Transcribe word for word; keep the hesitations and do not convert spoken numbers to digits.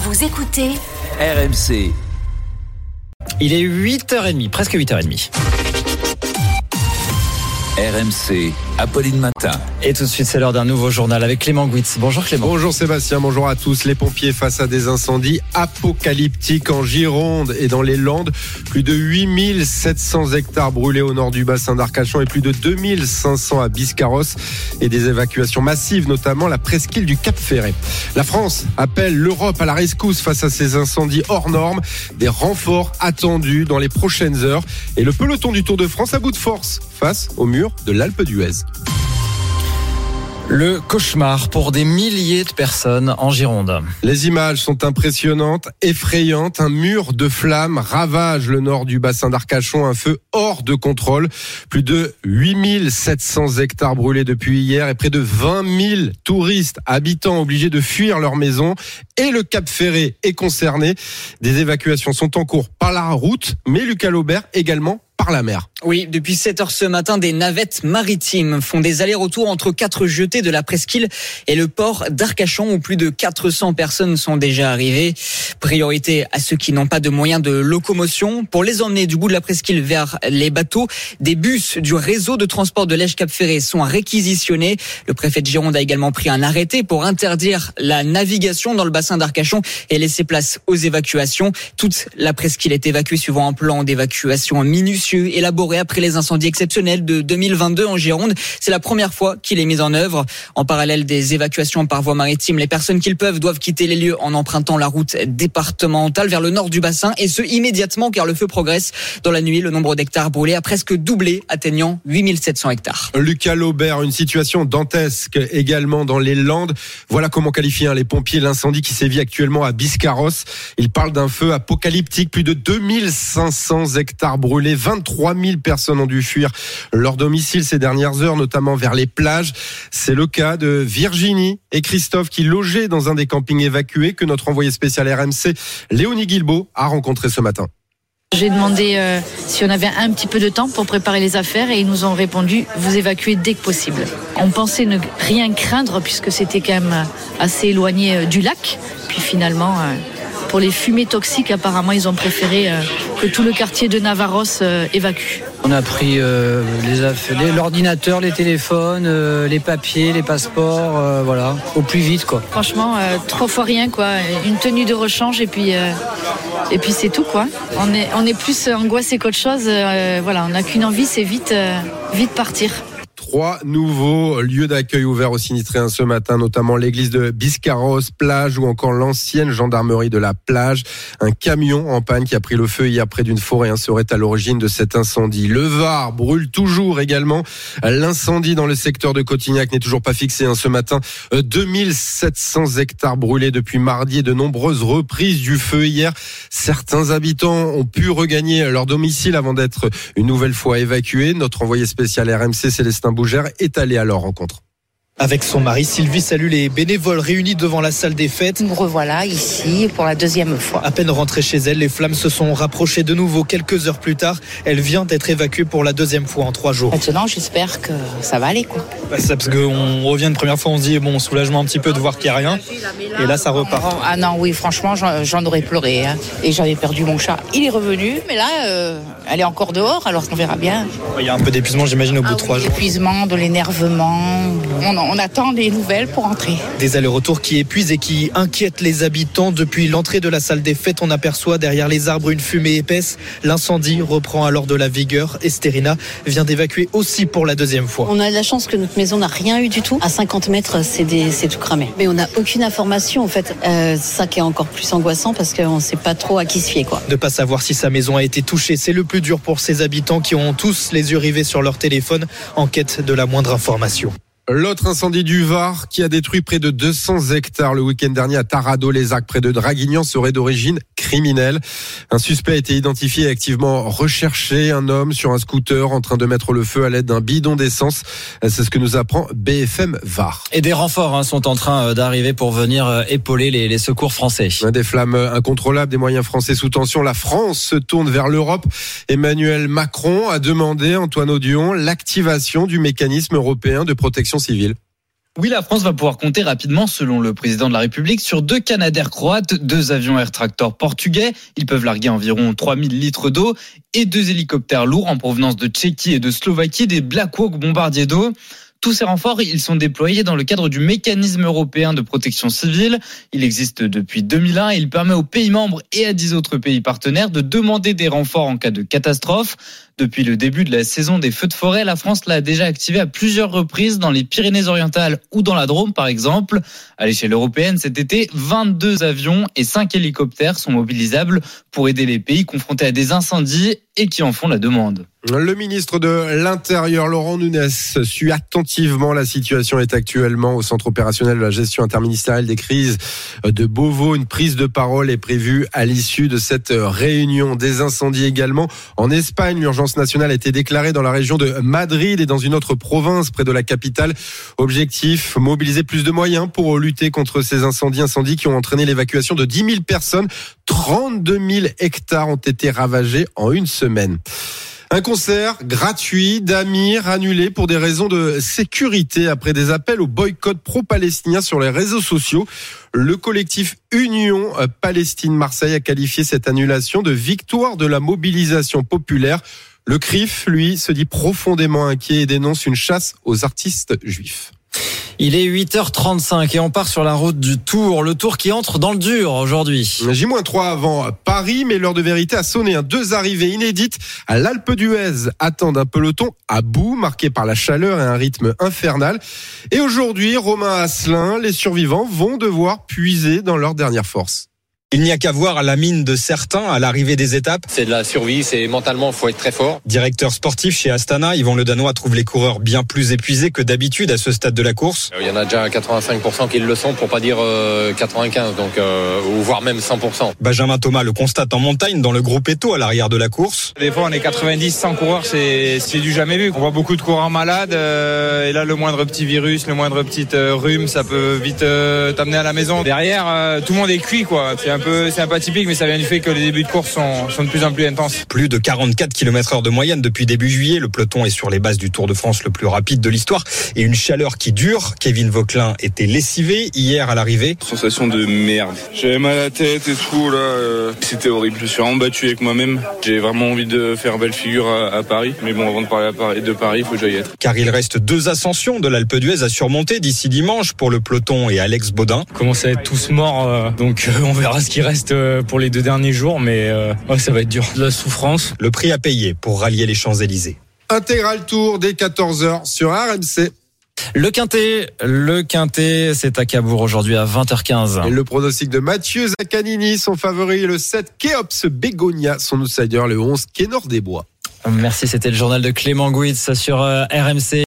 Vous écoutez R M C. Il est huit heures trente, presque huit heures trente. R M C, Apolline Matin. Et tout de suite, c'est l'heure d'un nouveau journal avec Clément Gouitz. Bonjour Clément. Bonjour Sébastien, bonjour à tous. Les pompiers face à des incendies apocalyptiques en Gironde et dans les Landes. Plus de huit mille sept cents hectares brûlés au nord du bassin d'Arcachon et plus de deux mille cinq cents à Biscarrosse. Et des évacuations massives, notamment la presqu'île du Cap-Ferret. La France appelle l'Europe à la rescousse face à ces incendies hors normes. Des renforts attendus dans les prochaines heures. Et le peloton du Tour de France à bout de force face au mur de l'Alpe d'Huez. Le cauchemar pour des milliers de personnes en Gironde. Les images sont impressionnantes, effrayantes. Un mur de flammes ravage le nord du bassin d'Arcachon. Un feu hors de contrôle. Plus de huit mille sept cents hectares brûlés depuis hier et près de vingt mille touristes habitants obligés de fuir leur maison. Et le Cap-Ferret est concerné. Des évacuations sont en cours par la route, mais Lucas Laubert également par la mer. Oui, depuis sept heures ce matin, des navettes maritimes font des allers-retours entre quatre jetées de la presqu'île et le port d'Arcachon où plus de quatre cents personnes sont déjà arrivées. Priorité à ceux qui n'ont pas de moyens de locomotion. Pour les emmener du bout de la presqu'île vers les bateaux, des bus du réseau de transport de l'Èche-Cap-Ferret sont réquisitionnés. Le préfet de Gironde a également pris un arrêté pour interdire la navigation dans le bassin d'Arcachon et laisser place aux évacuations. Toute la presqu'île est évacuée suivant un plan d'évacuation minutieux élaboré après les incendies exceptionnels de deux mille vingt-deux en Gironde. C'est la première fois qu'il est mis en œuvre. En parallèle des évacuations par voie maritime, les personnes qui le peuvent doivent quitter les lieux en empruntant la route départementale vers le nord du bassin et ce immédiatement car le feu progresse. Dans la nuit, le nombre d'hectares brûlés a presque doublé, atteignant huit mille sept cents hectares. Lucas Laubert, une situation dantesque également dans les Landes. Voilà comment qualifient hein, les pompiers l'incendie qui sévit actuellement à Biscarrosse. Ils parlent d'un feu apocalyptique. Plus de deux mille cinq cents hectares brûlés, vingt-trois mille personnes ont dû fuir leur domicile ces dernières heures, notamment vers les plages. C'est le cas de Virginie et Christophe qui logeaient dans un des campings évacués que notre envoyé spécial R M C, Léonie Guilbeault, a rencontré ce matin. J'ai demandé euh, si on avait un petit peu de temps pour préparer les affaires et ils nous ont répondu vous évacuez dès que possible. On pensait ne rien craindre puisque c'était quand même assez éloigné euh, du lac. Puis finalement, euh, pour les fumées toxiques, apparemment ils ont préféré euh, que tout le quartier de Navarros euh, évacue. On a pris euh, les affaires, les, l'ordinateur, les téléphones, euh, les papiers, les passeports, euh, voilà, au plus vite quoi. Franchement, euh, trois fois rien quoi, une tenue de rechange et puis euh, et puis c'est tout quoi. On est on est plus angoissé qu'autre chose. Euh, voilà, on n'a qu'une envie, c'est vite euh, vite partir. Trois nouveaux lieux d'accueil ouverts aux Sinistréens ce matin, notamment l'église de Biscarrosse, plage ou encore l'ancienne gendarmerie de la plage. Un camion en panne qui a pris le feu hier près d'une forêt serait à l'origine de cet incendie. Le Var brûle toujours également. L'incendie dans le secteur de Cotignac n'est toujours pas fixé ce matin. deux mille sept cents hectares brûlés depuis mardi et de nombreuses reprises du feu hier. Certains habitants ont pu regagner leur domicile avant d'être une nouvelle fois évacués. Notre envoyé spécial R M C, Célestin Bougère, est allé à leur rencontre. Avec son mari, Sylvie salue les bénévoles réunis devant la salle des fêtes. Nous revoilà ici pour la deuxième fois. À peine rentrée chez elle, les flammes se sont rapprochées de nouveau quelques heures plus tard. Elle vient d'être évacuée pour la deuxième fois en trois jours. Maintenant, j'espère que ça va aller, quoi. Bah, c'est parce qu'on revient une première fois, on se dit bon, soulagement un petit peu de voir qu'il n'y a rien. Et là, ça repart. Ah non, oui, franchement, j'en, j'en aurais pleuré. Hein. Et j'avais perdu mon chat. Il est revenu, mais là, euh, elle est encore dehors, alors on verra bien. Il y a un peu d'épuisement, j'imagine, au bout ah, de trois oui, jours. L'épuisement, de l'énervement. On, on attend des nouvelles pour entrer. Des allers-retours qui épuisent et qui inquiètent les habitants. Depuis l'entrée de la salle des fêtes, on aperçoit derrière les arbres une fumée épaisse. L'incendie reprend alors de la vigueur. Estérina vient d'évacuer aussi pour la deuxième fois. On a de la chance que notre maison n'a rien eu du tout. À cinquante mètres, c'est, des, c'est tout cramé. Mais on n'a aucune information en fait. Euh, ça qui est encore plus angoissant parce qu'on ne sait pas trop à qui se fier, quoi. Ne pas savoir si sa maison a été touchée, c'est le plus dur pour ces habitants qui ont tous les yeux rivés sur leur téléphone en quête de la moindre information. L'autre incendie du Var qui a détruit près de deux cents hectares le week-end dernier à Tarado-les-Arcs près de Draguignan serait d'origine criminelle. Un suspect a été identifié et activement recherché, un homme sur un scooter en train de mettre le feu à l'aide d'un bidon d'essence. C'est ce que nous apprend B F M Var. Et des renforts hein, sont en train d'arriver pour venir épauler les, les secours français. Des flammes incontrôlables, des moyens français sous tension. La France se tourne vers l'Europe. Emmanuel Macron a demandé, Antoine Audion, l'activation du mécanisme européen de protection civile. Oui, la France va pouvoir compter rapidement, selon le président de la République, sur deux Canadair croates, deux avions Air Tractor portugais. Ils peuvent larguer environ trois mille litres d'eau et deux hélicoptères lourds en provenance de Tchéquie et de Slovaquie, des Black Hawk bombardiers d'eau. Tous ces renforts, ils sont déployés dans le cadre du mécanisme européen de protection civile. Il existe depuis deux mille un et il permet aux pays membres et à dix autres pays partenaires de demander des renforts en cas de catastrophe. Depuis le début de la saison des feux de forêt, la France l'a déjà activé à plusieurs reprises dans les Pyrénées-Orientales ou dans la Drôme, par exemple. À l'échelle européenne, cet été, vingt-deux avions et cinq hélicoptères sont mobilisables pour aider les pays confrontés à des incendies et qui en font la demande. Le ministre de l'Intérieur, Laurent Nunez, suit attentivement la situation est actuellement au centre opérationnel de la gestion interministérielle des crises de Beauvau. Une prise de parole est prévue à l'issue de cette réunion. Des incendies également en Espagne. L'urgence nationale a été déclarée dans la région de Madrid et dans une autre province près de la capitale. Objectif, mobiliser plus de moyens pour lutter contre ces incendies, incendies qui ont entraîné l'évacuation de dix mille personnes. trente-deux mille hectares ont été ravagés en une semaine. Un concert gratuit d'Amir annulé pour des raisons de sécurité après des appels au boycott pro-palestinien sur les réseaux sociaux. Le collectif Union Palestine Marseille a qualifié cette annulation de victoire de la mobilisation populaire. Le C R I F, lui, se dit profondément inquiet et dénonce une chasse aux artistes juifs. Il est huit heures trente-cinq et on part sur la route du Tour. Le Tour qui entre dans le dur aujourd'hui. J moins trois avant Paris, mais l'heure de vérité a sonné. Deux arrivées inédites à l'Alpe d'Huez attendent un peloton à bout, marqué par la chaleur et un rythme infernal. Et aujourd'hui, Romain Asselin, les survivants vont devoir puiser dans leur dernière force. Il n'y a qu'à voir la mine de certains à l'arrivée des étapes. C'est de la survie, c'est mentalement, il faut être très fort. Directeur sportif chez Astana, Yvan Le Danois trouve les coureurs bien plus épuisés que d'habitude à ce stade de la course. Il y en a déjà quatre-vingt-cinq pour cent qui le sont, pour pas dire quatre-vingt-quinze, donc euh, ou voire même cent pour cent. Benjamin Thomas le constate en montagne dans le groupe Eto à l'arrière de la course. Des fois on est quatre-vingt-dix, cent coureurs, c'est, c'est du jamais vu. On voit beaucoup de coureurs malades euh, et là le moindre petit virus, le moindre petit euh, rhume, ça peut vite euh, t'amener à la maison. Derrière, euh, tout le monde est cuit quoi. C'est un peu, c'est un peu atypique, mais ça vient du fait que les débuts de course sont, sont de plus en plus intenses. Plus de quarante-quatre kilomètres heure de moyenne depuis début juillet. Le peloton est sur les bases du Tour de France le plus rapide de l'histoire et une chaleur qui dure. Kevin Vauquelin était lessivé hier à l'arrivée. Sensation de merde. J'avais mal à la tête et tout là. Euh, c'était horrible. Je suis vraiment battu avec moi-même. J'ai vraiment envie de faire belle figure à, à Paris. Mais bon, avant de parler à Paris, de Paris, il faut que j'aille être. Car il reste deux ascensions de l'Alpe d'Huez à surmonter d'ici dimanche pour le peloton et Alex Baudin. On commence à être tous morts, euh, donc euh, on verra ce qui reste euh, pour les deux derniers jours, mais euh, ouais, ça va être dur. De la souffrance. Le prix à payer pour rallier les Champs-Élysées. Intégral Tour dès quatorze heures sur R M C. Le Quintet, le Quintet, c'est à Cabourg aujourd'hui à vingt heures quinze. Et le pronostic de Mathieu Zaccanini, son favori, le sept Kéops Bégonia, son outsider, le onze Kénor des Bois. Merci, c'était le journal de Clément Gouitz sur R M C.